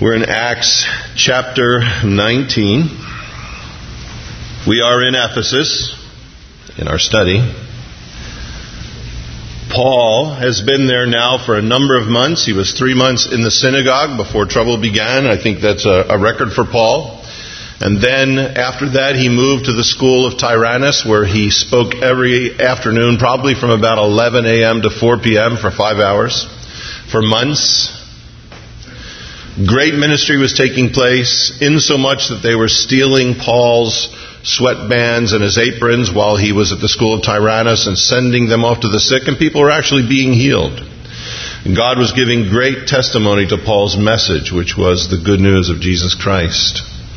We're in Acts chapter 19. We are in Ephesus in our study. Paul has been there now for a number of months. He was 3 months in the synagogue before trouble began. I think that's a record for Paul. And then after that, he moved to the school of Tyrannus, where he spoke every afternoon, probably from about 11 a.m. to 4 p.m. for 5 hours, for months. Great ministry was taking place, insomuch that they were stealing Paul's sweatbands and his aprons while he was at the school of Tyrannus and sending them off to the sick, and people were actually being healed. And God was giving great testimony to Paul's message, which was the good news of Jesus Christ.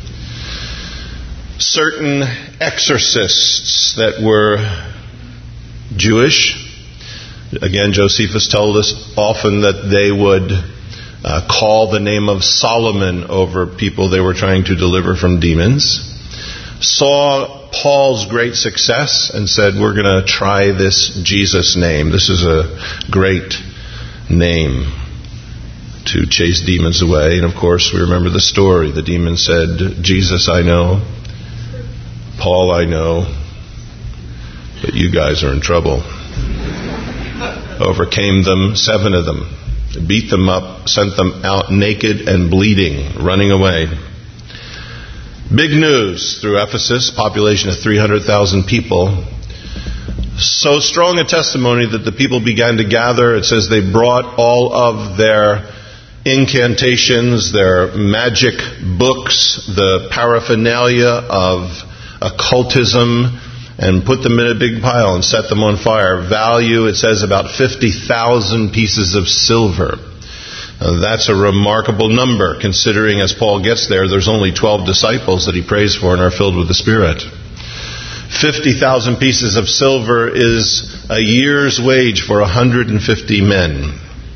Certain exorcists that were Jewish, again, Josephus told us often that they would call the name of Solomon over people they were trying to deliver from demons, saw Paul's great success and said, we're going to try this Jesus name. This is a great name to chase demons away. And of course, we remember the story. The demon said, Jesus I know, Paul I know, but you guys are in trouble. Overcame them, 7 of them. Beat them up, sent them out naked and bleeding, running away. Big news through Ephesus, population of 300,000 people. So strong a testimony that the people began to gather. It says they brought all of their incantations, their magic books, the paraphernalia of occultism, and put them in a big pile and set them on fire. Value, it says, about 50,000 pieces of silver. That's a remarkable number, considering as Paul gets there, there's only 12 disciples that he prays for and are filled with the Spirit. 50,000 pieces of silver is a year's wage for 150 men.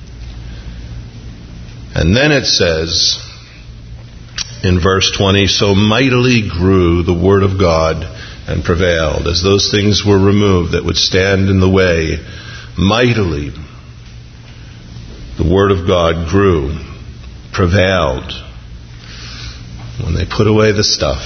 And then it says in verse 20, so mightily grew the word of God and prevailed. As those things were removed that would stand in the way, mightily the word of God grew, prevailed. When they put away the stuff,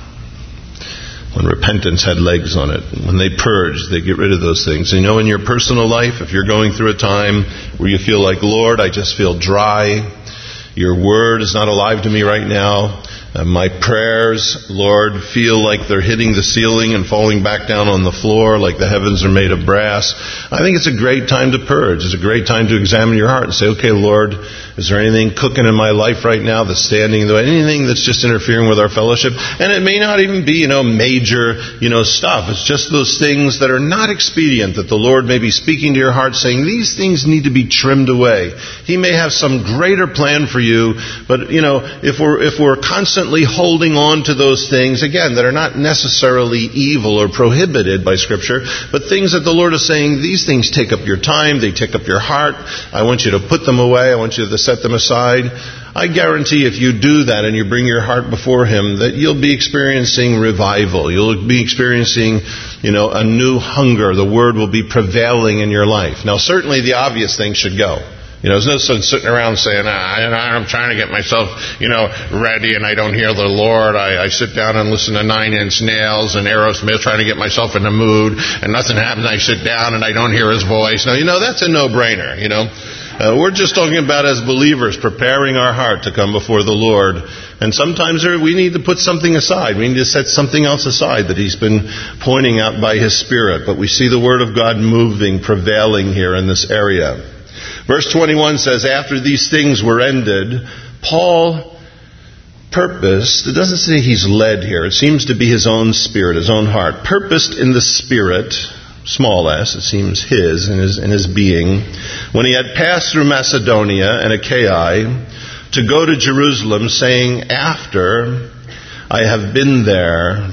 when repentance had legs on it, when they purged, they get rid of those things. And you know, in your personal life, if you're going through a time where you feel like, Lord, I just feel dry, your word is not alive to me right now, my prayers, Lord, feel like they're hitting the ceiling and falling back down on the floor like the heavens are made of brass. I think it's a great time to purge. It's a great time to examine your heart and say, okay, Lord, is there anything cooking in my life right now that's standing in the way? Anything that's just interfering with our fellowship? And it may not even be, major, stuff. It's just those things that are not expedient that the Lord may be speaking to your heart saying, these things need to be trimmed away. He may have some greater plan for you, but, if we're constantly holding on to those things, again, that are not necessarily evil or prohibited by Scripture, but things that the Lord is saying, these things take up your time, they take up your heart, I want you to put them away, I want you to set them aside. I guarantee if you do that and you bring your heart before Him, that you'll be experiencing revival. You'll be experiencing, a new hunger. The Word will be prevailing in your life. Now, certainly the obvious things should go. There's no sense sitting around saying, I'm trying to get myself, ready and I don't hear the Lord. I sit down and listen to 9 Inch Nails and Aerosmith trying to get myself in the mood and nothing happens. I sit down and I don't hear His voice. No, that's a no-brainer, We're just talking about as believers preparing our heart to come before the Lord. And sometimes we need to put something aside. We need to set something else aside that He's been pointing out by His Spirit. But we see the Word of God moving, prevailing here in this area. Verse 21 says, after these things were ended, Paul purposed, it doesn't say he's led here, it seems to be his own spirit, his own heart, purposed in the Spirit, small s, it seems his, in his being, when he had passed through Macedonia and Achaia, to go to Jerusalem, saying, after I have been there,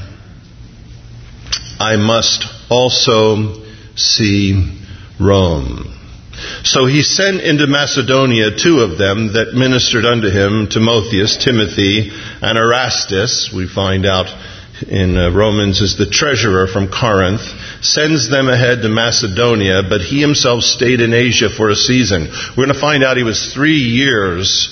I must also see Rome. So he sent into Macedonia 2 of them that ministered unto him, Timotheus, Timothy, and Erastus, we find out in Romans is the treasurer from Corinth, sends them ahead to Macedonia, but he himself stayed in Asia for a season. We're going to find out he was 3 years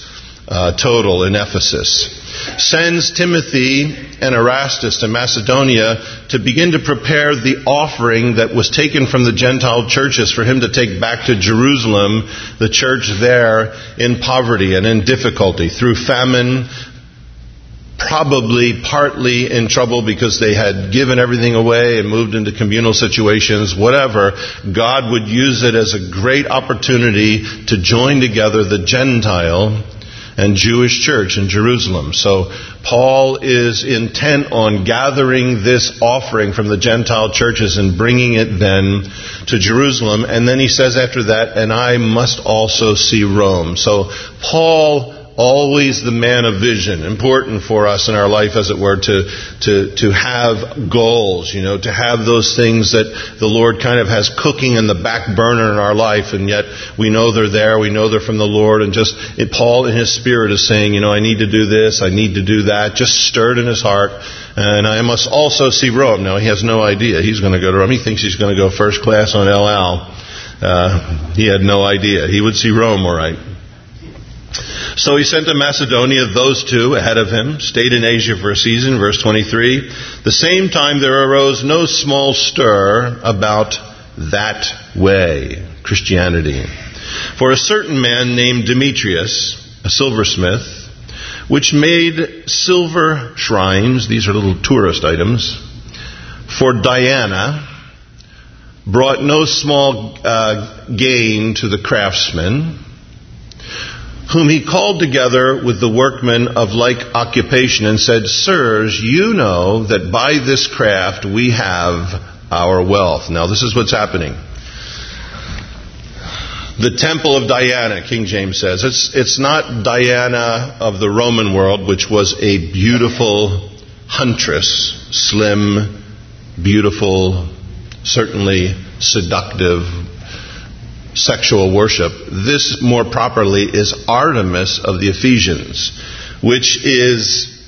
total in Ephesus. Sends Timothy and Erastus to Macedonia to begin to prepare the offering that was taken from the Gentile churches for him to take back to Jerusalem, the church there in poverty and in difficulty through famine, probably partly in trouble because they had given everything away and moved into communal situations, whatever. God would use it as a great opportunity to join together the Gentile and Jewish church in Jerusalem. So Paul is intent on gathering this offering from the Gentile churches and bringing it then to Jerusalem. And then he says after that, and I must also see Rome. So Paul, always the man of vision, important for us in our life, as it were, to have goals, to have those things that the Lord kind of has cooking in the back burner in our life, and yet we know they're there, we know they're from the Lord, and Paul in his spirit is saying, I need to do this, I need to do that, just stirred in his heart, and I must also see Rome. Now, he has no idea he's going to go to Rome. He thinks he's going to go first class on El Al. He had no idea. He would see Rome, all right. So he sent to Macedonia those two ahead of him, stayed in Asia for a season, verse 23. The same time there arose no small stir about that way, Christianity. For a certain man named Demetrius, a silversmith, which made silver shrines, these are little tourist items, for Diana, brought no small gain to the craftsmen, whom he called together with the workmen of like occupation and said, Sirs, you know that by this craft we have our wealth. Now this is what's happening. The temple of Diana, King James says. It's not Diana of the Roman world, which was a beautiful huntress, slim, beautiful, certainly seductive, sexual worship. This, more properly, is Artemis of the Ephesians, which is,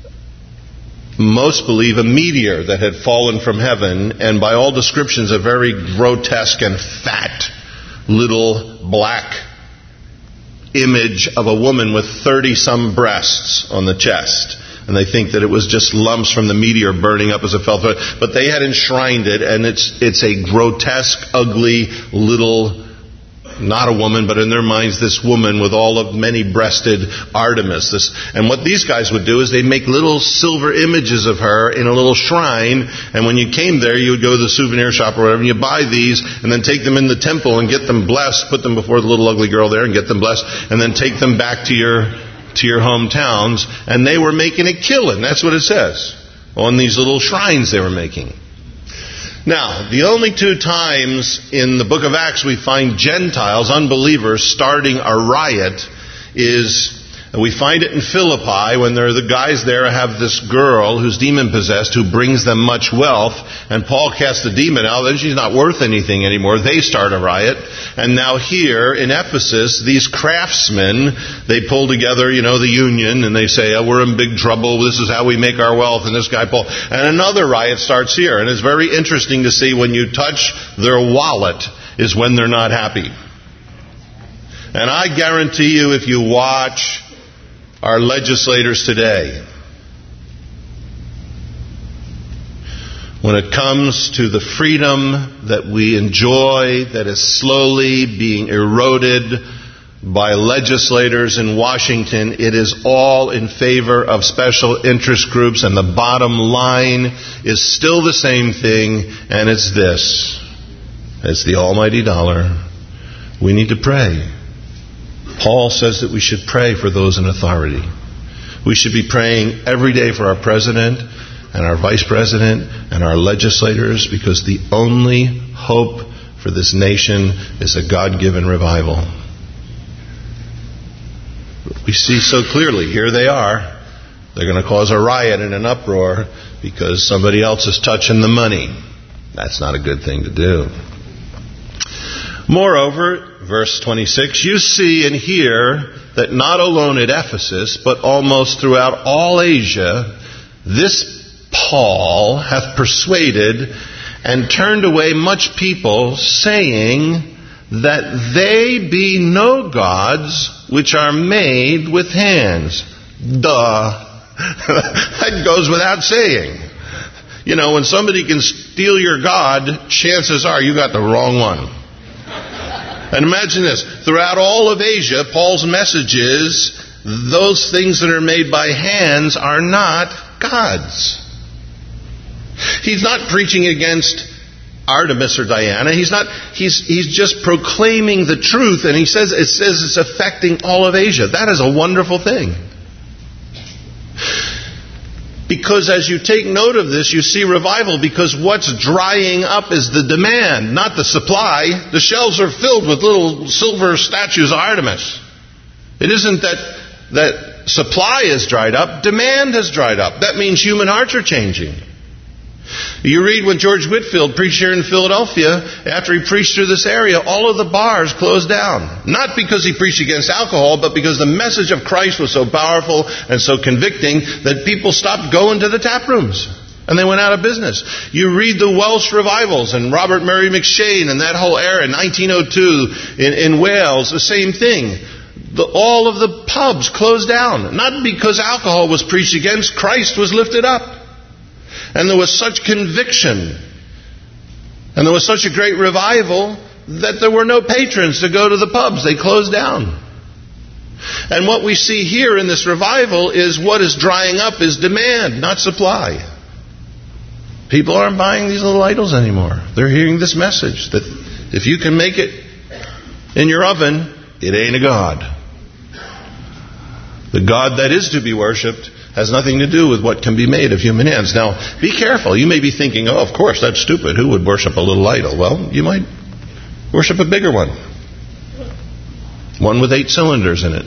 most believe, a meteor that had fallen from heaven, and by all descriptions a very grotesque and fat little black image of a woman with 30-some breasts on the chest. And they think that it was just lumps from the meteor burning up as it fell through. But they had enshrined it, and it's a grotesque, ugly little, not a woman, but in their minds, this woman with all of many-breasted Artemis. And what these guys would do is they'd make little silver images of her in a little shrine, and when you came there, you would go to the souvenir shop or whatever, and you buy these, and then take them in the temple and get them blessed, put them before the little ugly girl there and get them blessed, and then take them back to your hometowns, and they were making a killing. That's what it says. On these little shrines they were making. Now, the only two times in the book of Acts we find Gentiles, unbelievers, starting a riot is, we find it in Philippi when the guys there have this girl who's demon-possessed who brings them much wealth, and Paul casts the demon out, and she's not worth anything anymore. They start a riot. And now here in Ephesus, these craftsmen, they pull together, the union, and they say, we're in big trouble, this is how we make our wealth, and this guy Paul. And another riot starts here, and it's very interesting to see when you touch their wallet is when they're not happy. And I guarantee you, if you watch our legislators today, when it comes to the freedom that we enjoy that is slowly being eroded by legislators in Washington, it is all in favor of special interest groups, and the bottom line is still the same thing, and it's this. It's the almighty dollar. We need to pray. Paul says that we should pray for those in authority. We should be praying every day for our president and our vice president and our legislators, because the only hope for this nation is a God-given revival. We see so clearly, here they are. They're going to cause a riot and an uproar because somebody else is touching the money. That's not a good thing to do. Moreover, verse 26, you see and hear that not alone at Ephesus, but almost throughout all Asia, this Paul hath persuaded and turned away much people, saying that they be no gods which are made with hands. Duh. That goes without saying. You know, when somebody can steal your God, chances are you got the wrong one. And imagine this. Throughout all of Asia, Paul's message is, those things that are made by hands are not gods. He's not preaching against Artemis or Diana. He's just proclaiming the truth, and it says it's affecting all of Asia. That is a wonderful thing. Because as you take note of this, you see revival, because what's drying up is the demand, not the supply. The shelves are filled with little silver statues of Artemis. It isn't that supply is dried up, demand has dried up. That means human hearts are changing. You read when George Whitefield preached here in Philadelphia, after he preached through this area, all of the bars closed down. Not because he preached against alcohol, but because the message of Christ was so powerful and so convicting that people stopped going to the tap rooms. And they went out of business. You read the Welsh revivals and Robert Murray McCheyne and that whole era, 1902 in Wales, the same thing. All of the pubs closed down. Not because alcohol was preached against, Christ was lifted up. And there was such conviction, and there was such a great revival that there were no patrons to go to the pubs. They closed down. And what we see here in this revival is what is drying up is demand, not supply. People aren't buying these little idols anymore. They're hearing this message that if you can make it in your oven, it ain't a god. The God that is to be worshipped has nothing to do with what can be made of human hands. Now, be careful. You may be thinking, oh, of course, that's stupid. Who would worship a little idol? Well, you might worship a bigger one. One with 8 cylinders in it.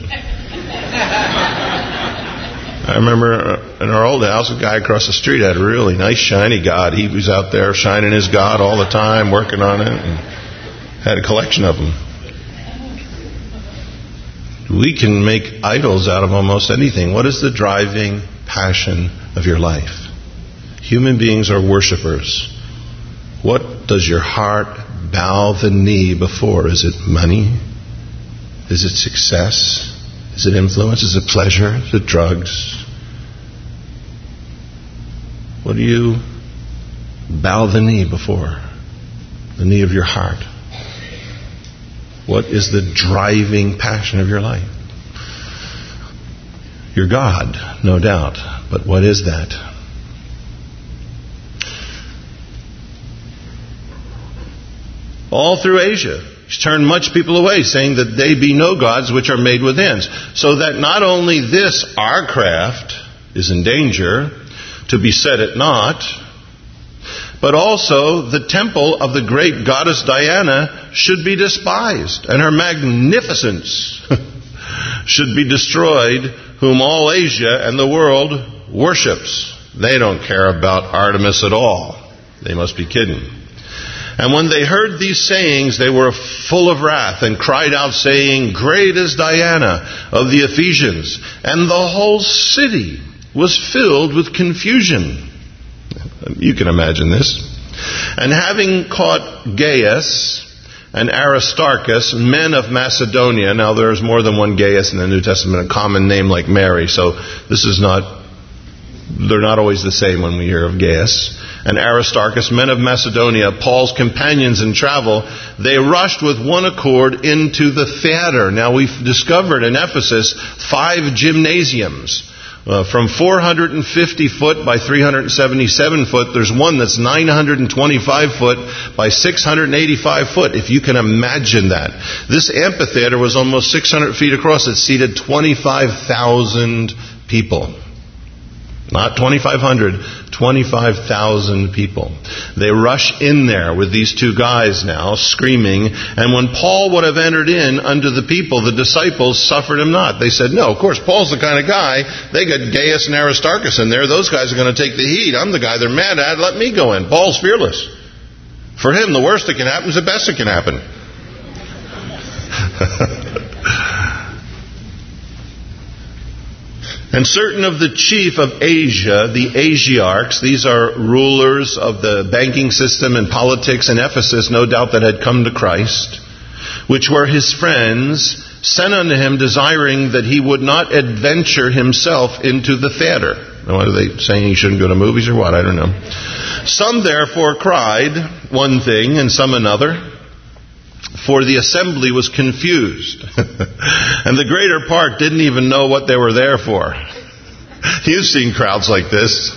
I remember in our old house, a guy across the street had a really nice, shiny God. He was out there shining his God all the time, working on it, and had a collection of them. We can make idols out of almost anything. What is the driving passion of your life? Human beings are worshipers. What does your heart bow the knee before? Is it money? Is it success? Is it influence? Is it pleasure? Is it drugs? What do you bow the knee before? The knee of your heart. What is the driving passion of your life? Your God, no doubt. But what is that? All through Asia, he's turned much people away, saying that they be no gods which are made with hands. So that not only this, our craft, is in danger to be set at naught, but also the temple of the great goddess Diana should be despised, and her magnificence should be destroyed, whom all Asia and the world worships. They don't care about Artemis at all. They must be kidding. And when they heard these sayings, they were full of wrath, and cried out, saying, Great is Diana of the Ephesians. And the whole city was filled with confusion. You can imagine this. And having caught Gaius and Aristarchus, men of Macedonia. Now there's more than one Gaius in the New Testament, a common name like Mary. So they're not always the same when we hear of Gaius. And Aristarchus, men of Macedonia, Paul's companions in travel, they rushed with one accord into the theater. Now we've discovered in Ephesus 5 gymnasiums. From 450 foot by 377 foot, there's one that's 925 foot by 685 foot, if you can imagine that. This amphitheater was almost 600 feet across. It seated 25,000 people. Not 2,500, 25,000 people. They rush in there with these 2 guys now, screaming. And when Paul would have entered in unto the people, the disciples suffered him not. They said, no, of course, Paul's the kind of guy. They got Gaius and Aristarchus in there. Those guys are going to take the heat. I'm the guy they're mad at. Let me go in. Paul's fearless. For him, the worst that can happen is the best that can happen. And certain of the chief of Asia, the Asiarchs, these are rulers of the banking system and politics in Ephesus, no doubt that had come to Christ, which were his friends, sent unto him, desiring that he would not adventure himself into the theater. Now, what are they saying, he shouldn't go to movies or what? I don't know. Some therefore cried one thing and some another, for the assembly was confused. And the greater part didn't even know what they were there for. You've seen crowds like this.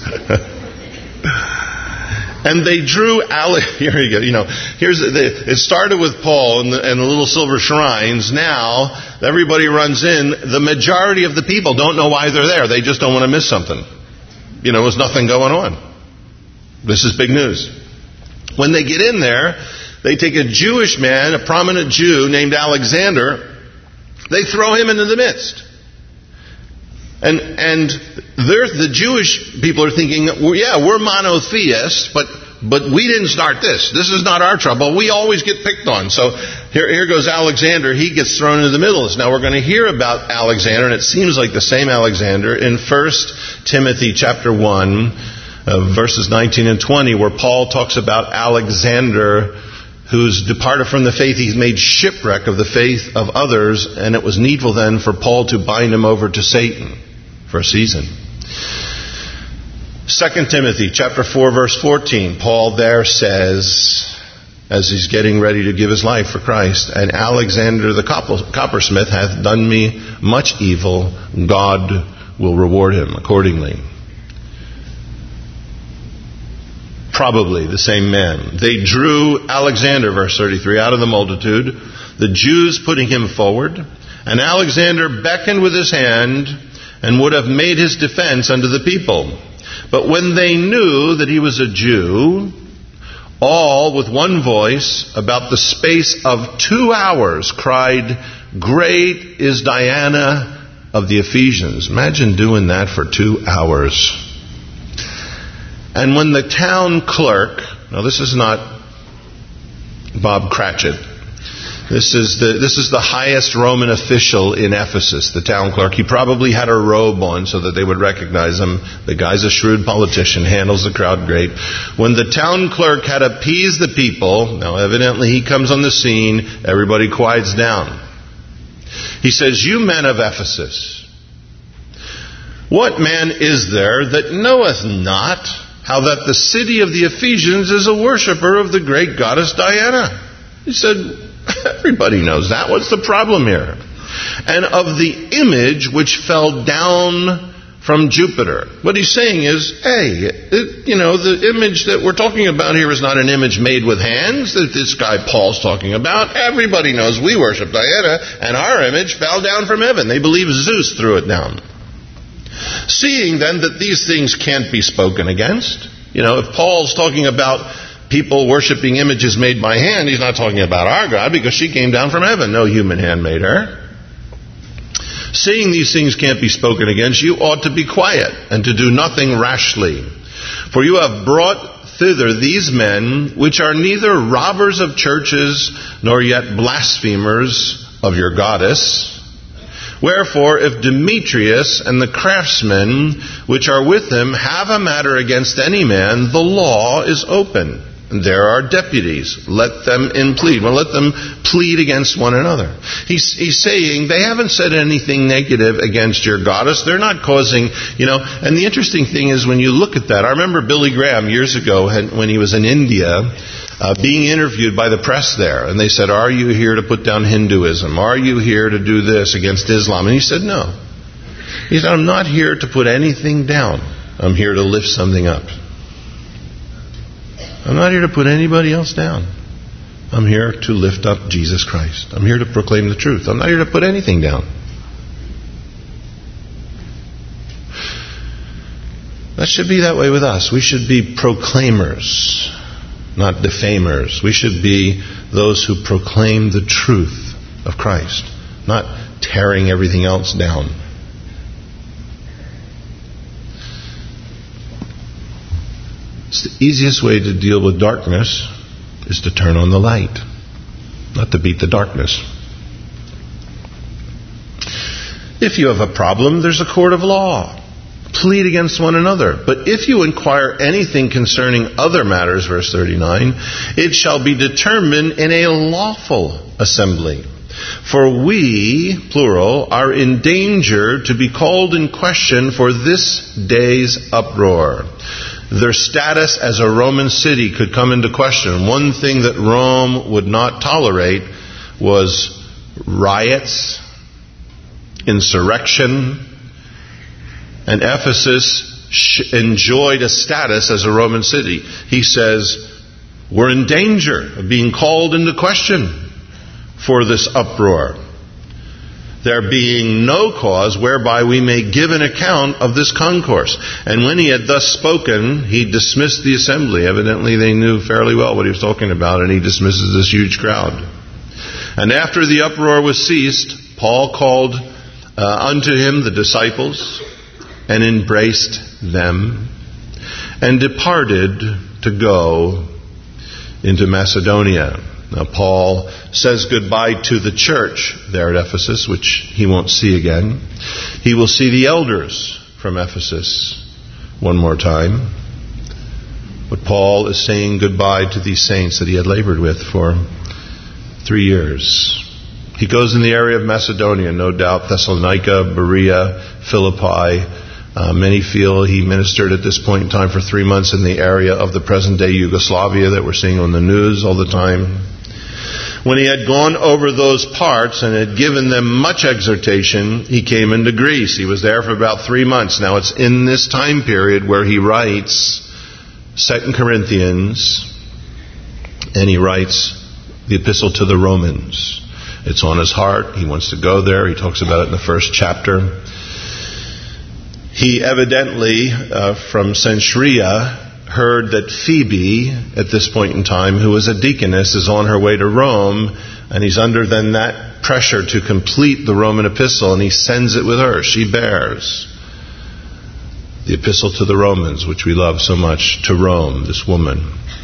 And they drew here you go. It started with Paul and the little silver shrines. Now everybody runs in. The majority of the people don't know why they're there. They just don't want to miss something. There's nothing going on. This is big news. When they get in there, they take a Jewish man, a prominent Jew named Alexander. They throw him into the midst. And the Jewish people are thinking, well, yeah, we're monotheists, but we didn't start this. This is not our trouble. We always get picked on. So here goes Alexander. He gets thrown into the middle of this. Now we're going to hear about Alexander, and it seems like the same Alexander, in 1 Timothy chapter 1, verses 19 and 20, where Paul talks about Alexander, who's departed from the faith. He's made shipwreck of the faith of others, and it was needful then for Paul to bind him over to Satan for a season. 2 Timothy chapter 4 verse 14, Paul there says, as he's getting ready to give his life for Christ, and Alexander the coppersmith hath done me much evil, God will reward him accordingly. Probably the same man. They drew Alexander, verse 33, out of the multitude, the Jews putting him forward, and Alexander beckoned with his hand and would have made his defense unto the people. But when they knew that he was a Jew, all with one voice, about the space of 2 hours, cried, Great is Diana of the Ephesians. Imagine doing that for 2 hours. And when the town clerk, now this is not Bob Cratchit, this is the highest Roman official in Ephesus, the town clerk. He probably had a robe on so that they would recognize him. The guy's a shrewd politician, handles the crowd great. When the town clerk had appeased the people, now evidently he comes on the scene, everybody quiets down. He says, You men of Ephesus, what man is there that knoweth not how that the city of the Ephesians is a worshiper of the great goddess Diana? He said, everybody knows that. What's the problem here? And of the image which fell down from Jupiter. What he's saying is, the image that we're talking about here is not an image made with hands that this guy Paul's talking about. Everybody knows we worship Diana, and our image fell down from heaven. They believe Zeus threw it down. Seeing then that these things can't be spoken against, if Paul's talking about people worshiping images made by hand, he's not talking about our God, because she came down from heaven. No human hand made her. Seeing these things can't be spoken against, you ought to be quiet and to do nothing rashly. For you have brought thither these men, which are neither robbers of churches, nor yet blasphemers of your goddess. Wherefore, if Demetrius and the craftsmen which are with him have a matter against any man, the law is open. There are deputies. Let them plead. Well, let them plead against one another. He's saying they haven't said anything negative against your goddess. They're not causing, And the interesting thing is when you look at that, I remember Billy Graham years ago when he was in India, being interviewed by the press there. And they said, are you here to put down Hinduism? Are you here to do this against Islam? And he said, no. He said, I'm not here to put anything down. I'm here to lift something up. I'm not here to put anybody else down. I'm here to lift up Jesus Christ. I'm here to proclaim the truth. I'm not here to put anything down. That should be that way with us. We should be proclaimers, not defamers. We should be those who proclaim the truth of Christ, not tearing everything else down. It's the easiest way to deal with darkness is to turn on the light, not to beat the darkness. If you have a problem, there's a court of law. plead against one another. But if you inquire anything concerning other matters, verse 39, it shall be determined in a lawful assembly. For we, plural, are in danger to be called in question for this day's uproar. Their status as a Roman city could come into question. One thing that Rome would not tolerate was riots, insurrection, and Ephesus enjoyed a status as a Roman city. He says, we're in danger of being called into question for this uproar, there being no cause whereby we may give an account of this concourse. And when he had thus spoken, he dismissed the assembly. Evidently they knew fairly well what he was talking about, and he dismisses this huge crowd. And after the uproar was ceased, Paul called unto him the disciples, and embraced them, and departed to go into Macedonia. Now Paul says goodbye to the church there at Ephesus, which he won't see again. He will see the elders from Ephesus one more time. But Paul is saying goodbye to these saints that he had labored with for 3 years. He goes in the area of Macedonia, no doubt, Thessalonica, Berea, Philippi. Many feel he ministered at this point in time for 3 months in the area of the present-day Yugoslavia that we're seeing on the news all the time. When he had gone over those parts and had given them much exhortation, he came into Greece. He was there for about 3 months. Now it's in this time period where he writes 2 Corinthians, and he writes the epistle to the Romans. It's on his heart. He wants to go there. He talks about it in the first chapter. He evidently, from Cenchrea, heard that Phoebe, at this point in time, who was a deaconess, is on her way to Rome, and he's under then that pressure to complete the Roman epistle, and he sends it with her. She bears the epistle to the Romans, which we love so much, to Rome, this woman.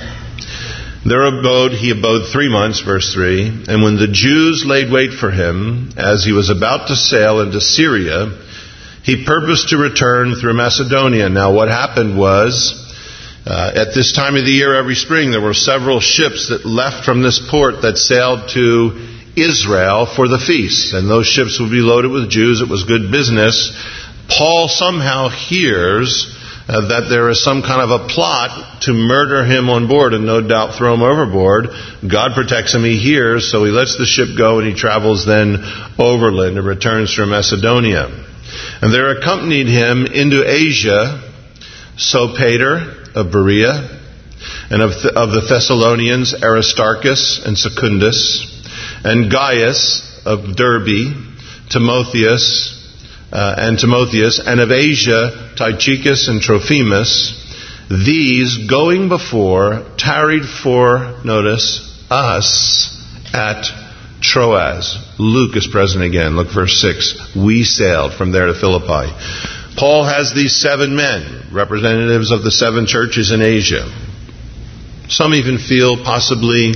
There he abode 3 months, verse 3, and when the Jews laid wait for him, as he was about to sail into Syria, he purposed to return through Macedonia. Now what happened was, at this time of the year, every spring, there were several ships that left from this port that sailed to Israel for the feast. And those ships would be loaded with Jews. It was good business. Paul somehow hears that there is some kind of a plot to murder him on board and no doubt throw him overboard. God protects him. He hears, so he lets the ship go and he travels then overland and returns through Macedonia. And there accompanied him into Asia Sopater of Berea, and of the Thessalonians Aristarchus and Secundus, and Gaius of Derbe, Timotheus, and of Asia Tychicus and Trophimus. These, going before, tarried for, notice, us at Troas. Luke is present again. Look, verse 6. We sailed from there to Philippi. Paul has these 7 men, representatives of the 7 churches in Asia. Some even feel possibly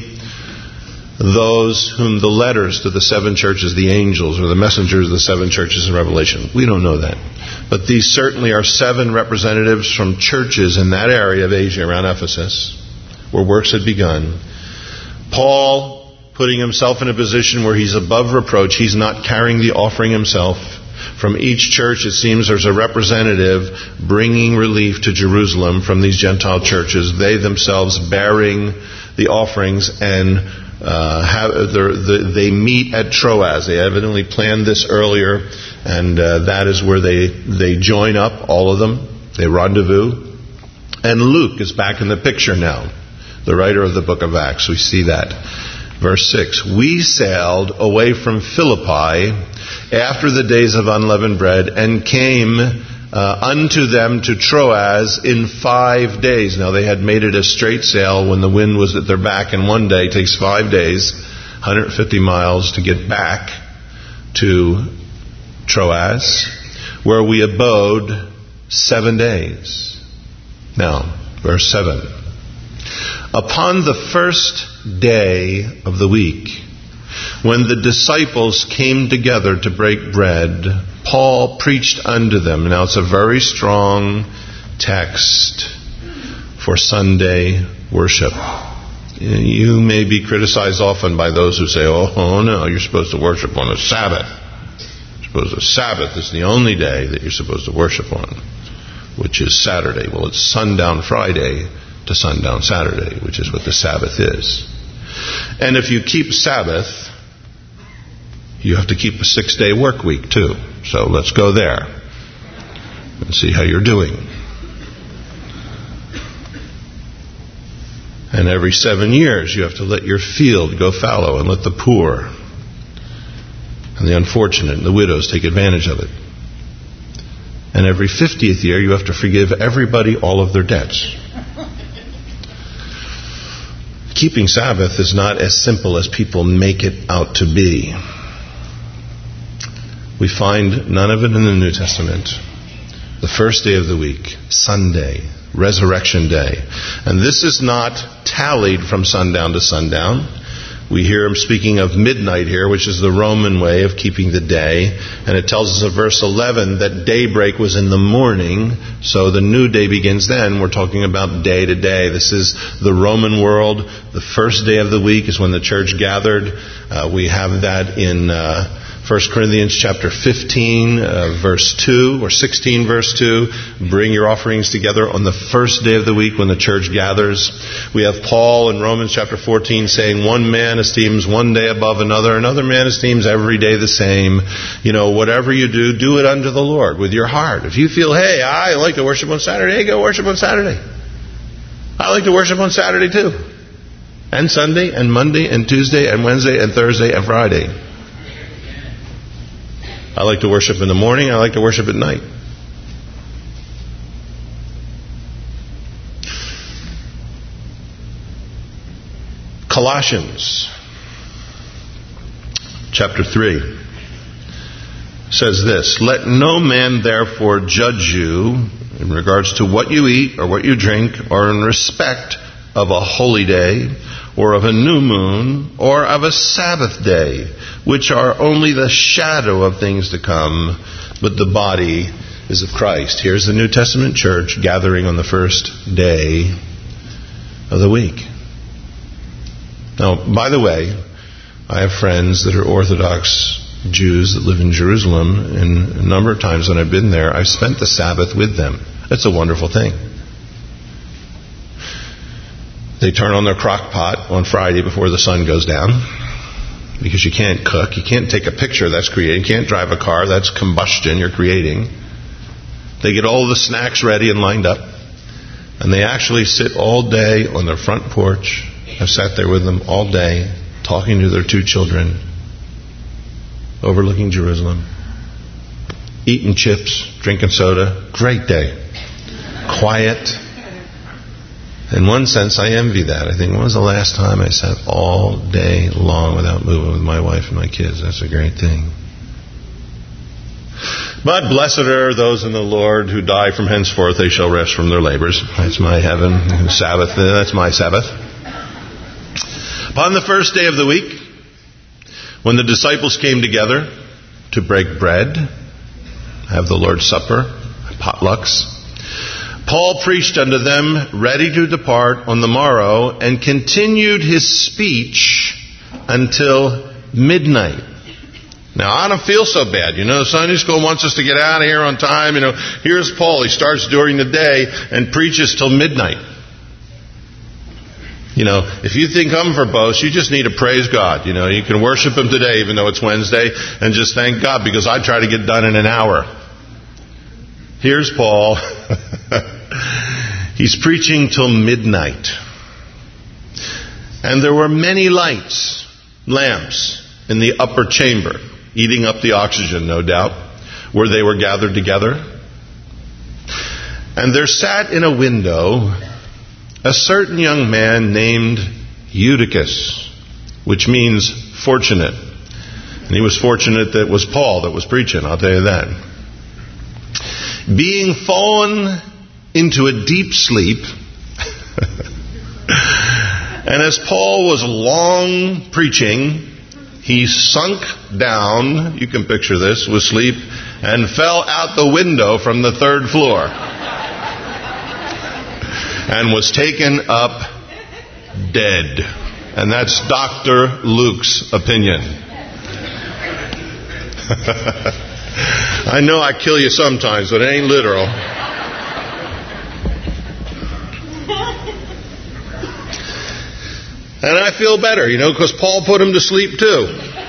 those whom the letters to the 7 churches, the angels, or the messengers of the 7 churches in Revelation. We don't know that. But these certainly are 7 representatives from churches in that area of Asia around Ephesus, where works had begun. Paul, putting himself in a position where he's above reproach, he's not carrying the offering himself. From each church, it seems there's a representative bringing relief to Jerusalem from these Gentile churches, they themselves bearing the offerings, and they meet at Troas. They evidently planned this earlier, and that is where they join up, all of them. They rendezvous. And Luke is back in the picture now, the writer of the book of Acts. We see that. Verse 6, we sailed away from Philippi after the days of unleavened bread, and came unto them to Troas in 5 days. Now they had made it a straight sail when the wind was at their back, and one day, it takes 5 days, 150 miles to get back to Troas, where we abode 7 days. Now, verse 7. Upon the first day of the week, when the disciples came together to break bread, Paul preached unto them. Now it's a very strong text for Sunday worship. You may be criticized often by those who say, oh no, you're supposed to worship on a Sabbath. The Sabbath is the only day that you're supposed to worship on, which is Saturday. Well, it's sundown Friday to sundown Saturday, which is what the Sabbath is. And if you keep Sabbath, you have to keep a 6-day work week too. So let's go there and see how you're doing. And every 7 years you have to let your field go fallow and let the poor and the unfortunate and the widows take advantage of it. And every 50th year you have to forgive everybody all of their debts. Keeping Sabbath is not as simple as people make it out to be. We find none of it in the New Testament. The first day of the week, Sunday, Resurrection Day. And this is not tallied from sundown to sundown. We hear him speaking of midnight here, which is the Roman way of keeping the day. And it tells us in verse 11 that daybreak was in the morning, so the new day begins then. We're talking about day to day. This is the Roman world. The first day of the week is when the church gathered. We have that in 1 Corinthians chapter 15, verse 2, or 16, verse 2. Bring your offerings together on the first day of the week when the church gathers. We have Paul in Romans chapter 14 saying, one man esteems one day above another, another man esteems every day the same. You know, whatever you do, do it unto the Lord with your heart. If you feel, hey, I like to worship on Saturday, hey, go worship on Saturday. I like to worship on Saturday too. And Sunday, and Monday, and Tuesday, and Wednesday, and Thursday, and Friday. I like to worship in the morning. I like to worship at night. Colossians chapter 3 says this, let no man therefore judge you in regards to what you eat or what you drink or in respect of a holy day or of a new moon or of a Sabbath day, which are only the shadow of things to come, but the body is of Christ. Here's the New Testament church gathering on the first day of the week. Now, by the way, I have friends that are Orthodox Jews that live in Jerusalem, and a number of times when I've been there, I've spent the Sabbath with them. It's a wonderful thing. They turn on their crock pot on Friday before the sun goes down, because you can't cook, you can't take a picture, that's creating, you can't drive a car, that's combustion you're creating. They get all the snacks ready and lined up, and they actually sit all day on their front porch. I've sat there with them all day, talking to their 2 children, overlooking Jerusalem, eating chips, drinking soda. Great day. Quiet. In one sense, I envy that. I think, when was the last time I sat all day long without moving with my wife and my kids? That's a great thing. But blessed are those in the Lord who die, from henceforth they shall rest from their labors. That's my heaven. Sabbath, that's my Sabbath. Upon the first day of the week, when the disciples came together to break bread, have the Lord's Supper, potlucks, Paul preached unto them, ready to depart on the morrow, and continued his speech until midnight. Now, I don't feel so bad. You know, Sunday school wants us to get out of here on time. You know, here's Paul. He starts during the day and preaches till midnight. You know, if you think I'm verbose, you just need to praise God. You know, you can worship Him today, even though it's Wednesday, and just thank God, because I try to get done in an hour. Here's Paul. He's preaching till midnight. And there were many lamps in the upper chamber, eating up the oxygen, no doubt, where they were gathered together. And there sat in a window a certain young man named Eutychus, which means fortunate. And he was fortunate that it was Paul that was preaching, I'll tell you that. Being fallen into a deep sleep, and as Paul was long preaching, he sunk down, you can picture this, with sleep, and fell out the window from the 3rd floor and was taken up dead. And that's Dr. Luke's opinion. I know I kill you sometimes, but it ain't literal. And I feel better, because Paul put him to sleep too.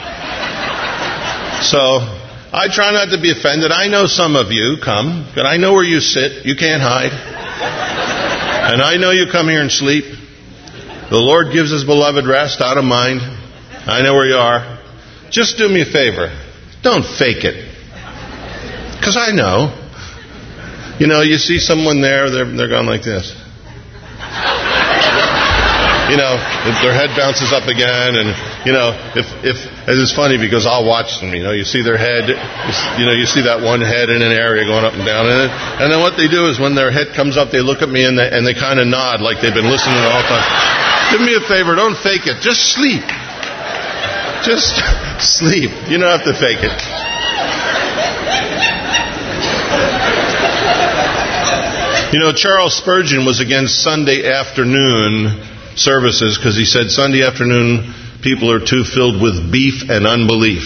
So I try not to be offended. I know some of you come, but I know where you sit. You can't hide. And I know you come here and sleep. The Lord gives His beloved rest out of mind. I know where you are. Just do me a favor. Don't fake it. Because I know. You see someone there, they're going like this. Their head bounces up again, and if it's funny because I'll watch them. You see their head, you see that one head in an area going up and down, and then what they do is when their head comes up, they look at me and they kind of nod like they've been listening all the time. Do me a favor, don't fake it. Just sleep. Just sleep. You don't have to fake it. Charles Spurgeon was against Sunday afternoon services because he said Sunday afternoon people are too filled with beef and unbelief.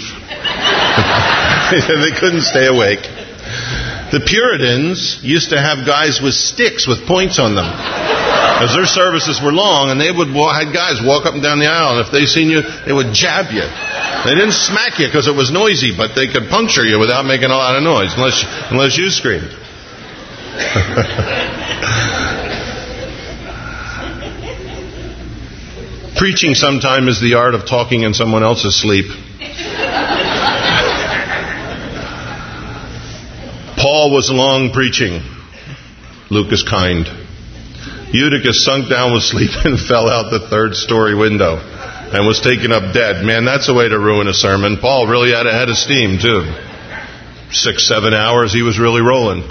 They couldn't stay awake. The Puritans used to have guys with sticks with points on them because their services were long, and they had guys walk up and down the aisle, and if they seen you, they would jab you. They didn't smack you because it was noisy, but they could puncture you without making a lot of noise, unless you screamed. Preaching sometime is the art of talking in someone else's sleep. Paul was long preaching. Luke is kind. Eutychus sunk down with sleep and fell out the 3rd-story window and was taken up dead. Man, that's a way to ruin a sermon. Paul really had a head of steam, too. 6-7 hours, he was really rolling.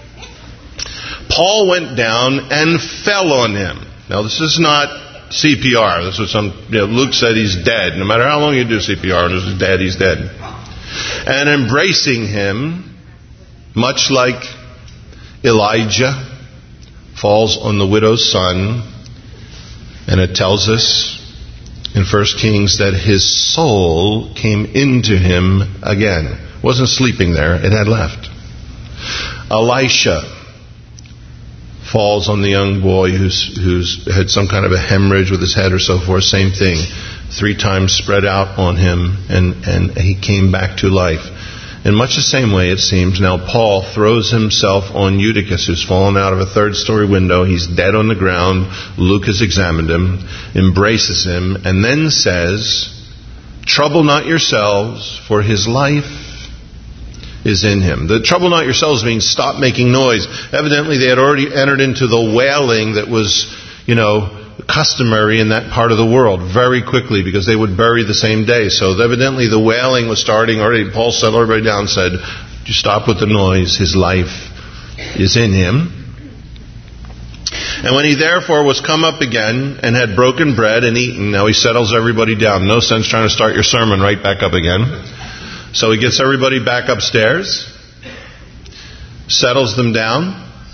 Paul went down and fell on him. Now, this is not CPR. This was Luke said he's dead. No matter how long you do CPR, he's dead, he's dead. And embracing him, much like Elijah falls on the widow's son, and it tells us in 1 Kings that his soul came into him again. It wasn't sleeping there, it had left. Elisha falls on the young boy who's had some kind of a hemorrhage with his head or so forth. Same thing. 3 times spread out on him, and he came back to life. In much the same way, it seems, now Paul throws himself on Eutychus, who's fallen out of a 3rd-story window. He's dead on the ground. Luke has examined him, embraces him, and then says, "Trouble not yourselves, for his life is in him." The trouble not yourselves means stop making noise. Evidently they had already entered into the wailing that was, customary in that part of the world very quickly because they would bury the same day. So evidently the wailing was starting already. Paul settled everybody down and said, "You stop with the noise. His life is in him." And when he therefore was come up again and had broken bread and eaten, now he settles everybody down. No sense trying to start your sermon right back up again. So he gets everybody back upstairs, settles them down.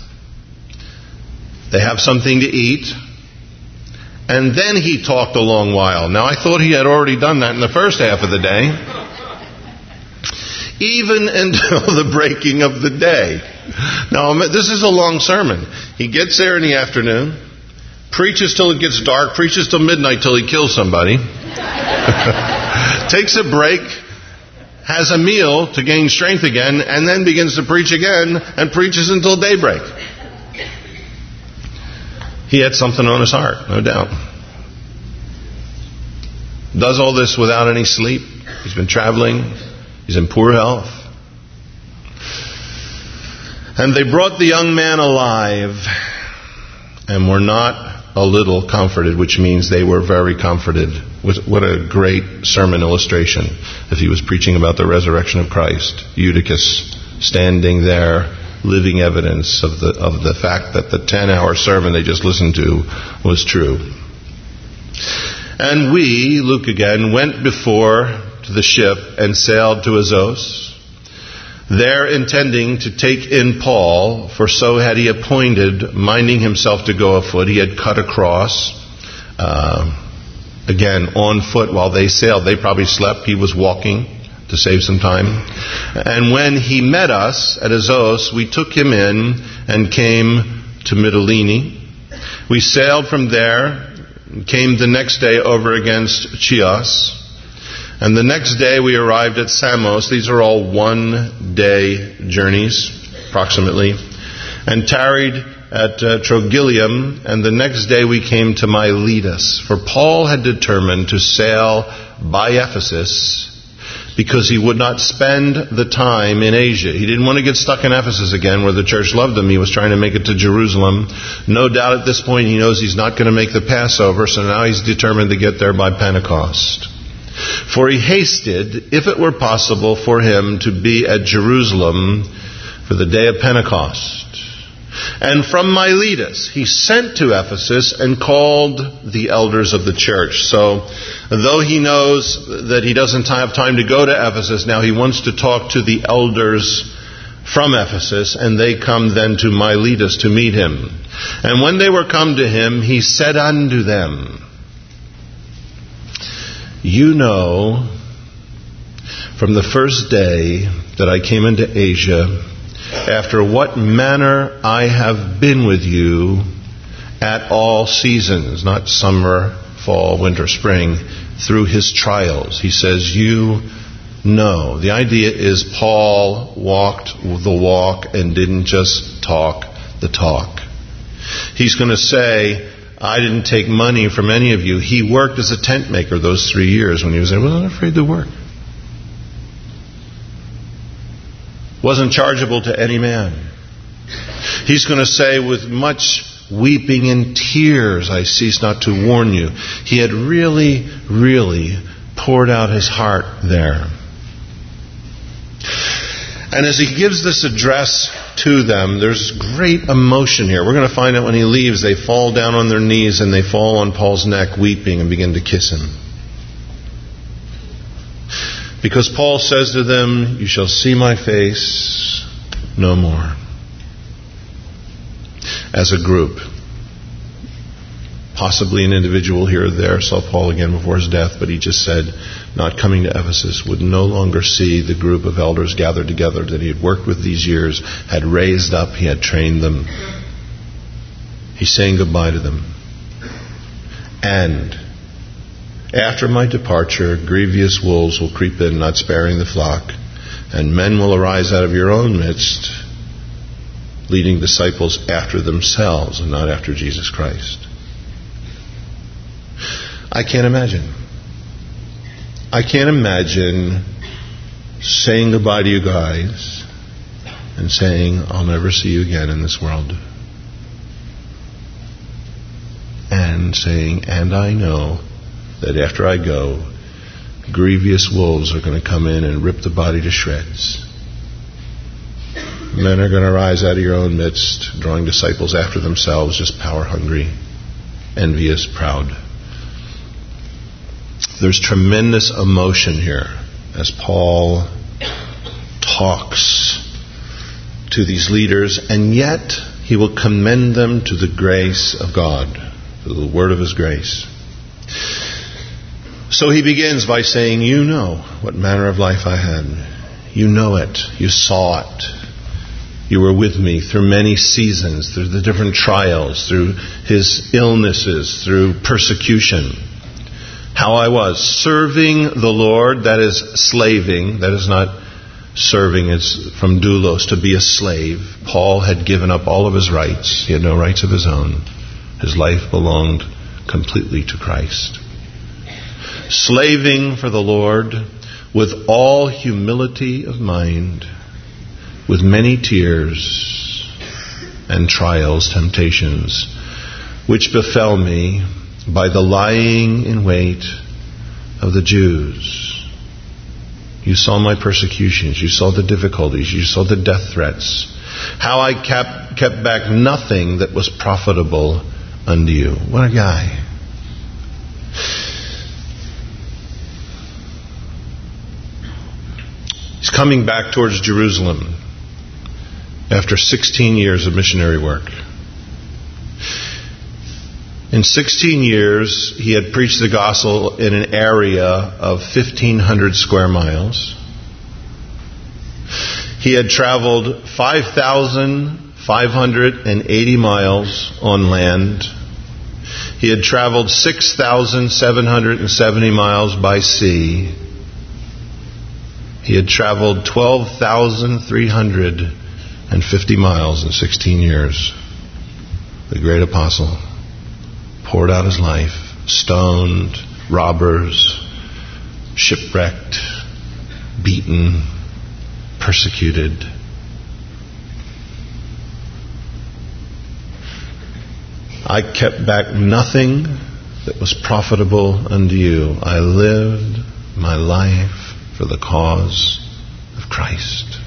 They have something to eat. And then he talked a long while. Now I thought he had already done that in the first half of the day. Even until the breaking of the day. Now this is a long sermon. He gets there in the afternoon, preaches till it gets dark, preaches till midnight till he kills somebody. Takes a break, has a meal to gain strength again, and then begins to preach again and preaches until daybreak. He had something on his heart, no doubt. Does all this without any sleep. He's been traveling. He's in poor health. And they brought the young man alive and were not a little comforted, which means they were very comforted. What a great sermon illustration if he was preaching about the resurrection of Christ. Eutychus standing there, living evidence of the fact that the 10-hour sermon they just listened to was true. And we, Luke again, went before to the ship and sailed to Assos. there intending to take in Paul, for so had he appointed, minding himself to go afoot. He had cut across, again, on foot while they sailed. They probably slept. He was walking to save some time. And when he met us at Azos, we took him in and came to Mytilene. We sailed from there, came the next day over against Chios, and the next day we arrived at Samos. These are all 1-day journeys, approximately, and tarried at Trogyllium, and the next day we came to Miletus. For Paul had determined to sail by Ephesus, because he would not spend the time in Asia. He didn't want to get stuck in Ephesus again, where the church loved him. He was trying to make it to Jerusalem. No doubt at this point he knows he's not going to make the Passover, so now he's determined to get there by Pentecost. For he hasted, if it were possible for him, to be at Jerusalem for the day of Pentecost. And from Miletus he sent to Ephesus and called the elders of the church. So, though he knows that he doesn't have time to go to Ephesus, now he wants to talk to the elders from Ephesus, and they come then to Miletus to meet him. And when they were come to him, he said unto them, You know, from the first day that I came into Asia, after what manner I have been with you at all seasons, not summer, fall, winter, spring, through his trials. He says, you know. The idea is Paul walked the walk and didn't just talk the talk. He's going to say, I didn't take money from any of you. He worked as a tent maker those 3 years when he was there. He wasn't afraid to work. Wasn't chargeable to any man. He's going to say, with much weeping and tears I cease not to warn you. He had really, really poured out his heart there. And as he gives this address to them, there's great emotion here. We're going to find out when he leaves, they fall down on their knees and they fall on Paul's neck weeping and begin to kiss him. Because Paul says to them, you shall see my face no more. As a group. Possibly an individual here or there saw Paul again before his death, but he just said, not coming to Ephesus, would no longer see the group of elders gathered together that he had worked with these years, had raised up, he had trained them. He's saying goodbye to them. And after my departure, grievous wolves will creep in, not sparing the flock, and men will arise out of your own midst, leading disciples after themselves and not after Jesus Christ. I can't imagine. I can't imagine saying goodbye to you guys and saying, I'll never see you again in this world. And saying, and I know that after I go, grievous wolves are going to come in and rip the body to shreds. Men are going to rise out of your own midst, drawing disciples after themselves, just power hungry, envious, proud. There's tremendous emotion here as Paul talks to these leaders, and yet he will commend them to the grace of God, to the word of his grace. So he begins by saying, you know what manner of life I had. You know it. You saw it. You were with me through many seasons, through the different trials, through his illnesses, through persecution. How I was serving the Lord, that is slaving, that is not serving, it's from doulos, to be a slave. Paul had given up all of his rights. He had no rights of his own. His life belonged completely to Christ. Slaving for the Lord with all humility of mind, with many tears and trials, temptations, which befell me by the lying in wait of the Jews. You saw my persecutions. You saw the difficulties. You saw the death threats. How I kept back nothing that was profitable unto you. What a guy. He's coming back towards Jerusalem after 16 years of missionary work. In 16 years, he had preached the gospel in an area of 1,500 square miles. He had traveled 5,580 miles on land. He had traveled 6,770 miles by sea. He had traveled 12,350 miles in 16 years. The great apostle poured out his life, stoned, robbers, shipwrecked, beaten, persecuted. I kept back nothing that was profitable unto you. I lived my life for the cause of Christ.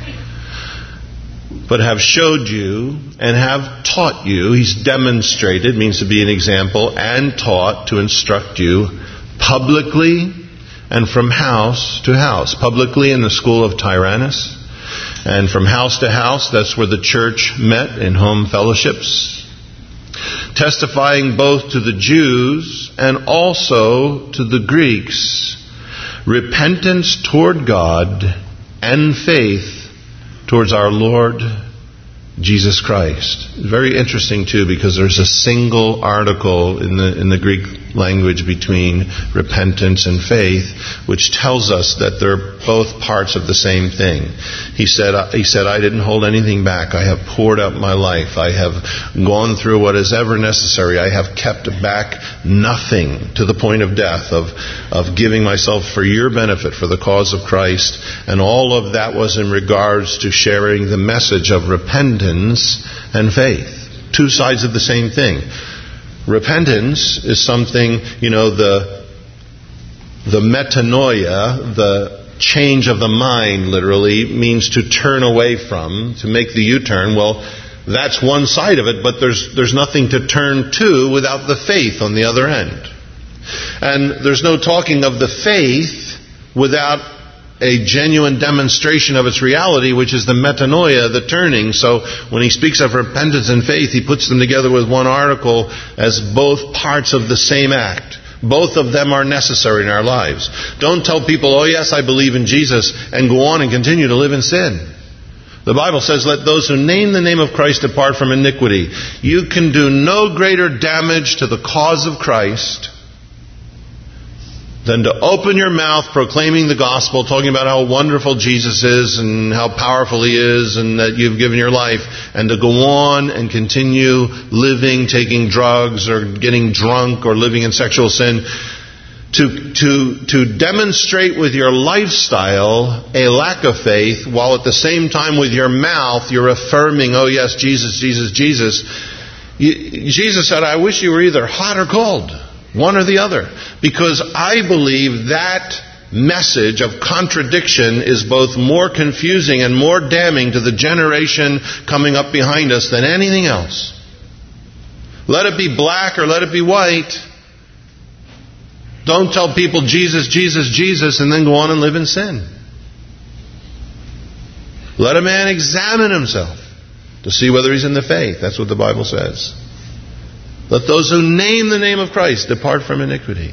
But have showed you and have taught you, he's demonstrated, means to be an example, and taught to instruct you publicly and from house to house. Publicly in the school of Tyrannus, and from house to house, that's where the church met in home fellowships, testifying both to the Jews and also to the Greeks, repentance toward God and faith towards our Lord Jesus Christ. Very interesting too, because there's a single article in the Greek language between repentance and faith, which tells us that they're both parts of the same thing. He said, I didn't hold anything back. I have poured out my life. I have gone through what is ever necessary. I have kept back nothing to the point of death, of giving myself for your benefit, for the cause of Christ. And all of that was in regards to sharing the message of repentance and faith. Two sides of the same thing. Repentance is something, the metanoia, the change of the mind, literally, means to turn away from, to make the U-turn. Well, that's one side of it, but there's nothing to turn to without the faith on the other end. And there's no talking of the faith without a genuine demonstration of its reality, which is the metanoia, the turning. So when he speaks of repentance and faith, he puts them together with one article as both parts of the same act. Both of them are necessary in our lives. Don't tell people, oh yes, I believe in Jesus, and go on and continue to live in sin. The Bible says, let those who name the name of Christ depart from iniquity. You can do no greater damage to the cause of Christ than to open your mouth proclaiming the gospel, talking about how wonderful Jesus is and how powerful he is and that you've given your life, and to go on and continue living, taking drugs or getting drunk or living in sexual sin, to demonstrate with your lifestyle a lack of faith, while at the same time with your mouth you're affirming, oh yes, Jesus, Jesus, Jesus. Jesus said, I wish you were either hot or cold. One or the other. Because I believe that message of contradiction is both more confusing and more damning to the generation coming up behind us than anything else. Let it be black or let it be white. Don't tell people Jesus, Jesus, Jesus, and then go on and live in sin. Let a man examine himself to see whether he's in the faith. That's what the Bible says. Let those who name the name of Christ depart from iniquity.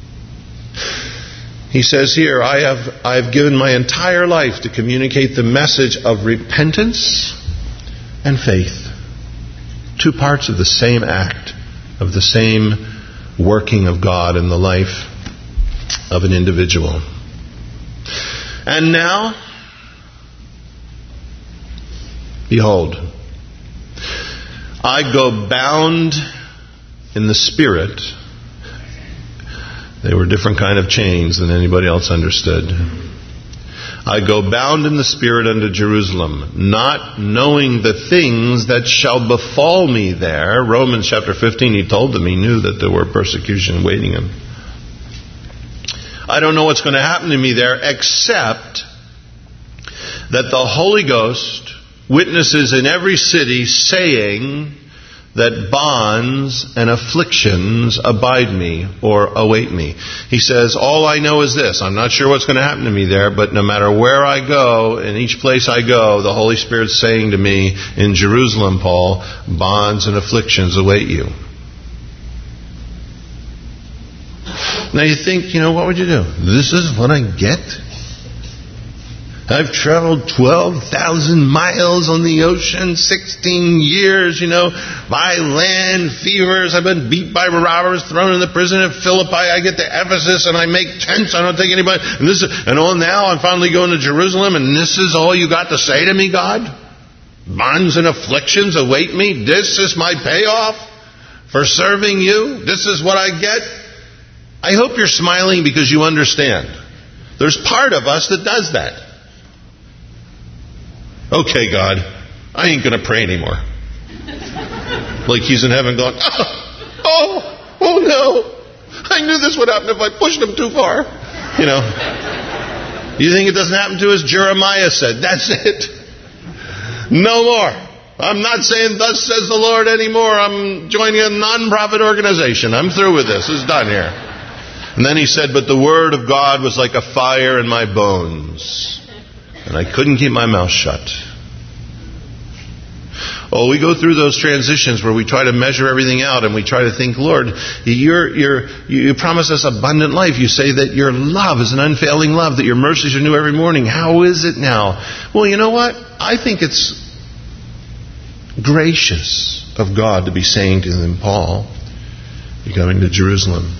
He says here, I have given my entire life to communicate the message of repentance and faith. Two parts of the same act, of the same working of God in the life of an individual. And now, behold, I go bound in the Spirit. They were different kind of chains than anybody else understood. I go bound in the Spirit unto Jerusalem, not knowing the things that shall befall me there. Romans chapter 15, he told them he knew that there were persecution waiting him. I don't know what's going to happen to me there, except that the Holy Ghost witnesses in every city, saying that bonds and afflictions abide me or await me. He says, all I know is this. I'm not sure what's going to happen to me there, but no matter where I go, in each place I go, the Holy Spirit's saying to me, in Jerusalem, Paul, bonds and afflictions await you. Now you think, what would you do? This is what I get? I've traveled 12,000 miles on the ocean, 16 years, by land, fevers. I've been beat by robbers, thrown in the prison at Philippi. I get to Ephesus and I make tents. I don't take anybody. Now I'm finally going to Jerusalem, and this is all you got to say to me, God? Bonds and afflictions await me. This is my payoff for serving you. This is what I get. I hope you're smiling because you understand. There's part of us that does that. Okay, God, I ain't going to pray anymore. Like he's in heaven going, oh no. I knew this would happen if I pushed him too far. You think it doesn't happen to us? Jeremiah said, that's it. No more. I'm not saying thus says the Lord anymore. I'm joining a non-profit organization. I'm through with this. It's done here. And then he said, but the word of God was like a fire in my bones. And I couldn't keep my mouth shut. Oh, we go through those transitions where we try to measure everything out and we try to think, Lord, you promise us abundant life. You say that your love is an unfailing love, that your mercies are new every morning. How is it now? Well, you know what? I think it's gracious of God to be saying to them, Paul, you're going to Jerusalem.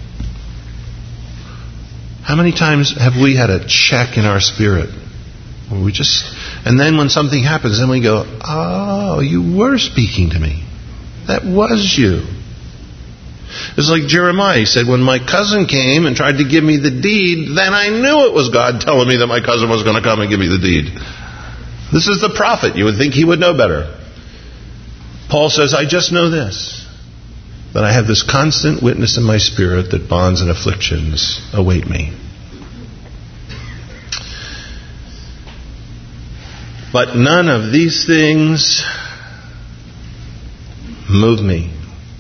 How many times have we had a check in our spirit? And then when something happens, then we go, oh, you were speaking to me. That was you. It's like Jeremiah. He said, when my cousin came and tried to give me the deed, then I knew it was God telling me that my cousin was going to come and give me the deed. This is the prophet. You would think he would know better. Paul says, I just know this, that I have this constant witness in my spirit that bonds and afflictions await me. But none of these things move me.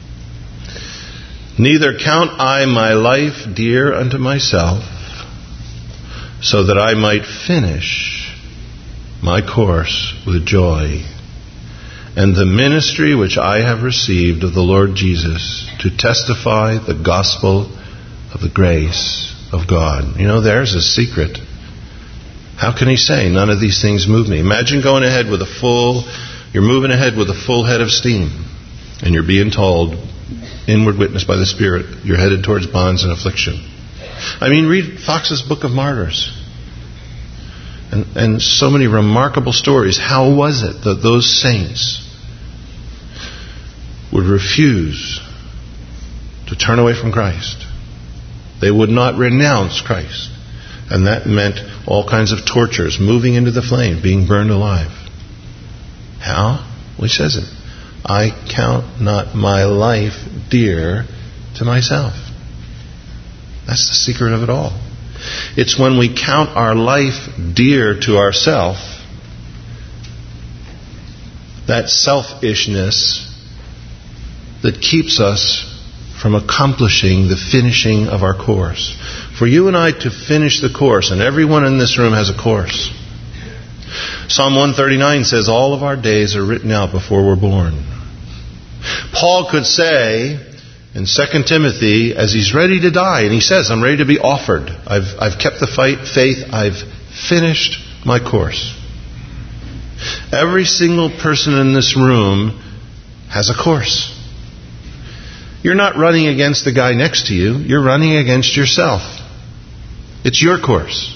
Neither count I my life dear unto myself, so that I might finish my course with joy, and the ministry which I have received of the Lord Jesus, to testify the gospel of the grace of God. There's a secret. How can he say, none of these things move me? Imagine going ahead with you're moving ahead with a full head of steam, and you're being told, inward witness by the Spirit, you're headed towards bonds and affliction. Read Fox's Book of Martyrs. And so many remarkable stories. How was it that those saints would refuse to turn away from Christ? They would not renounce Christ. And that meant all kinds of tortures, moving into the flame, being burned alive. How? Well, he says it. I count not my life dear to myself. That's the secret of it all. It's when we count our life dear to ourself, that selfishness that keeps us from accomplishing the finishing of our course. For you and I to finish the course, and everyone in this room has a course. Psalm 139 says all of our days are written out before we're born. Paul could say in 2 Timothy, as he's ready to die, and he says, I'm ready to be offered. I've kept the faith. I've finished my course. Every single person in this room has a course. You're not running against the guy next to you. You're running against yourself. It's your course.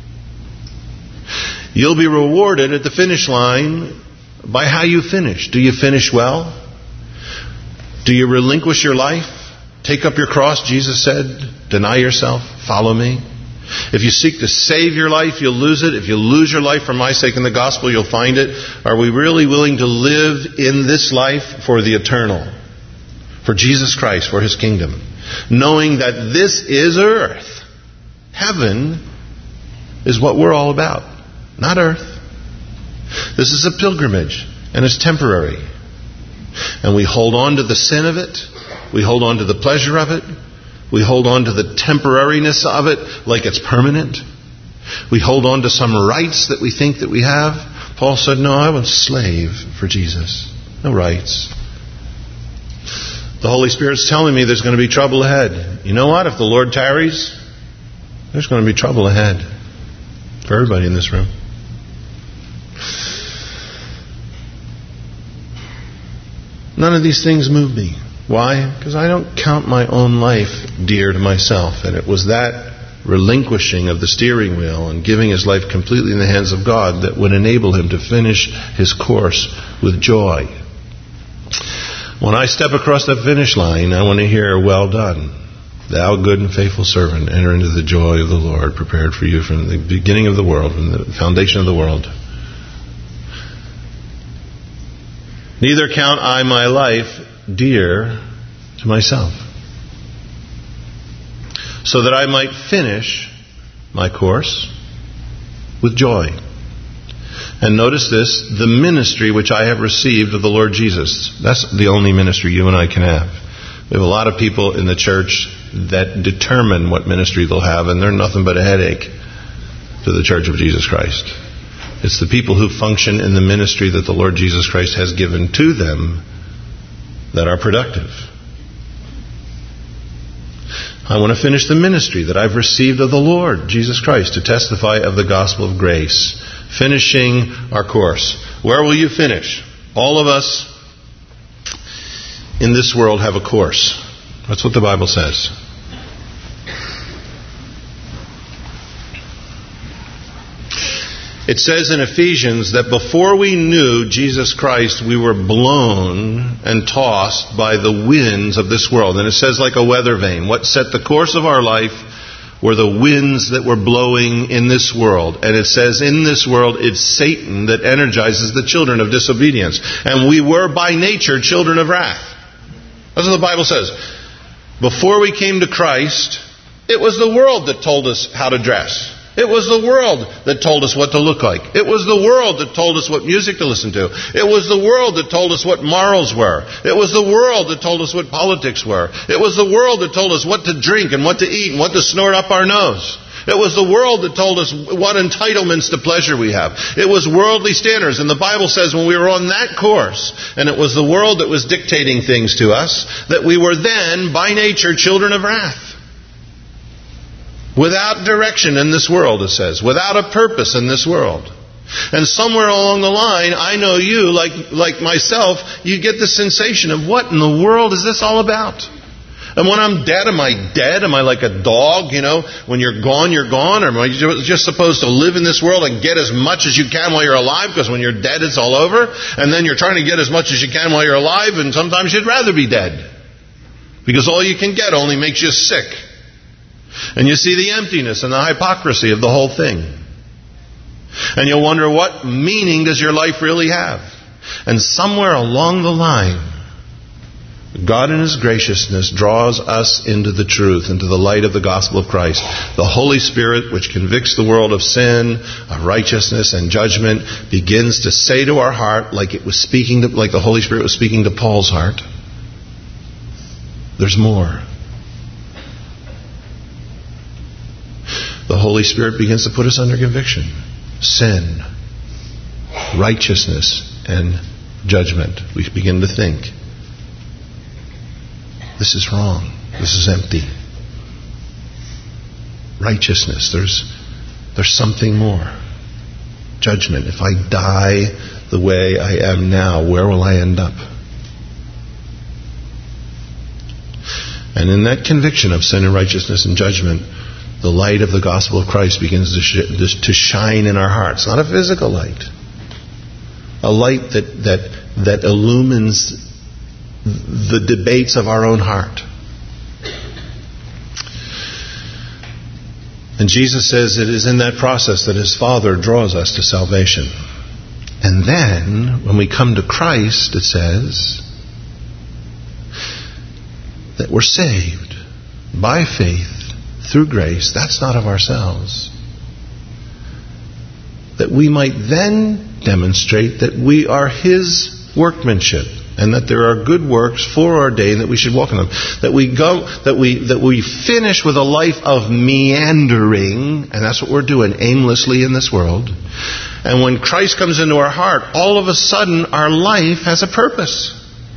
You'll be rewarded at the finish line by how you finish. Do you finish well? Do you relinquish your life? Take up your cross, Jesus said. Deny yourself. Follow me. If you seek to save your life, you'll lose it. If you lose your life for my sake in the gospel, you'll find it. Are we really willing to live in this life for the eternal? For Jesus Christ, for His kingdom. Knowing that this is earth. Heaven is what we're all about. Not earth. This is a pilgrimage, and it's temporary. And we hold on to the sin of it. We hold on to the pleasure of it. We hold on to the temporariness of it like it's permanent. We hold on to some rights that we think that we have. Paul said, no, I'm a slave for Jesus. No rights. The Holy Spirit's telling me there's going to be trouble ahead. You know what? If the Lord tarries, there's going to be trouble ahead for everybody in this room. None of these things move me. Why? Because I don't count my own life dear to myself. And it was that relinquishing of the steering wheel and giving his life completely in the hands of God that would enable him to finish his course with joy. When I step across that finish line, I want to hear, well done, thou good and faithful servant, enter into the joy of the Lord, prepared for you from the beginning of the world, from the foundation of the world. Neither count I my life dear to myself, so that I might finish my course with joy. And notice this, the ministry which I have received of the Lord Jesus. That's the only ministry you and I can have. We have a lot of people in the church that determine what ministry they'll have, and they're nothing but a headache to the Church of Jesus Christ. It's the people who function in the ministry that the Lord Jesus Christ has given to them that are productive. I want to finish the ministry that I've received of the Lord Jesus Christ to testify of the gospel of grace. Finishing our course. Where will you finish? All of us in this world have a course. That's what the Bible says. It says in Ephesians that before we knew Jesus Christ, we were blown and tossed by the winds of this world. And it says like a weather vane. What set the course of our life were the winds that were blowing in this world. And it says in this world, it's Satan that energizes the children of disobedience. And we were by nature children of wrath. That's what the Bible says. Before we came to Christ, it was the world that told us how to dress. It was the world that told us what to look like. It was the world that told us what music to listen to. It was the world that told us what morals were. It was the world that told us what politics were. It was the world that told us what to drink and what to eat and what to snort up our nose. It was the world that told us what entitlements to pleasure we have. It was worldly standards. And the Bible says when we were on that course, and it was the world that was dictating things to us, that we were then, by nature, children of wrath. Without direction in this world, it says. Without a purpose in this world. And somewhere along the line, I know you, like myself, you get the sensation of what in the world is this all about? And when I'm dead, am I dead? Am I like a dog, when you're gone, you're gone? Or am I just supposed to live in this world and get as much as you can while you're alive? Because when you're dead, it's all over. And then you're trying to get as much as you can while you're alive, and sometimes you'd rather be dead. Because all you can get only makes you sick. And you see the emptiness and the hypocrisy of the whole thing. And you'll wonder, what meaning does your life really have? And somewhere along the line, God in His graciousness draws us into the truth, into the light of the gospel of Christ. The Holy Spirit, which convicts the world of sin, of righteousness and judgment, begins to say to our heart, like the Holy Spirit was speaking to Paul's heart, there's more. The Holy Spirit begins to put us under conviction. Sin, righteousness, and judgment. We begin to think, this is wrong. This is empty. Righteousness, there's something more. Judgment, if I die the way I am now, where will I end up? And in that conviction of sin and righteousness and judgment, the light of the gospel of Christ begins to shine in our hearts. Not a physical light. A light that illumines the debates of our own heart. And Jesus says it is in that process that His Father draws us to salvation. And then, when we come to Christ, it says that we're saved by faith through grace. That's not of ourselves. That we might then demonstrate that we are His workmanship, and that there are good works foreordained that we should walk in them. That we finish with a life of meandering, and that's what we're doing aimlessly in this world. And when Christ comes into our heart, all of a sudden our life has a purpose.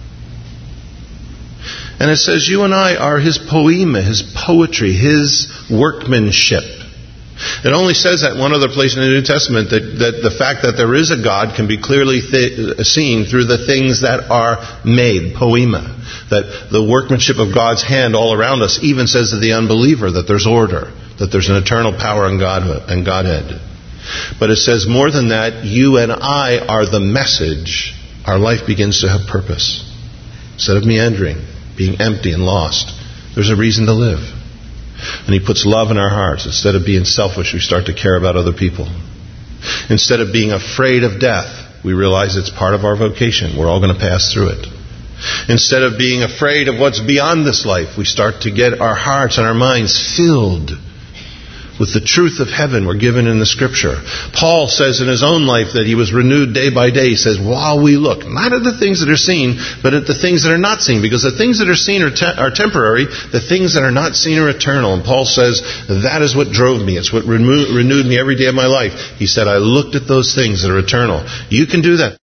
And it says you and I are His poema, His poetry, His workmanship. It only says that one other place in the New Testament that the fact that there is a God can be clearly seen through the things that are made, poema. That the workmanship of God's hand all around us even says to the unbeliever that there's order, that there's an eternal power in Godhead. But it says more than that, you and I are the message. Our life begins to have purpose. Instead of meandering, being empty and lost, there's a reason to live. And He puts love in our hearts. Instead of being selfish, we start to care about other people. Instead of being afraid of death, we realize it's part of our vocation. We're all going to pass through it. Instead of being afraid of what's beyond this life, we start to get our hearts and our minds filled with the truth of heaven we're given in the Scripture. Paul says in his own life that he was renewed day by day. He says, while we look, not at the things that are seen, but at the things that are not seen. Because the things that are seen are temporary. The things that are not seen are eternal. And Paul says, that is what drove me. It's what renewed me every day of my life. He said, I looked at those things that are eternal. You can do that.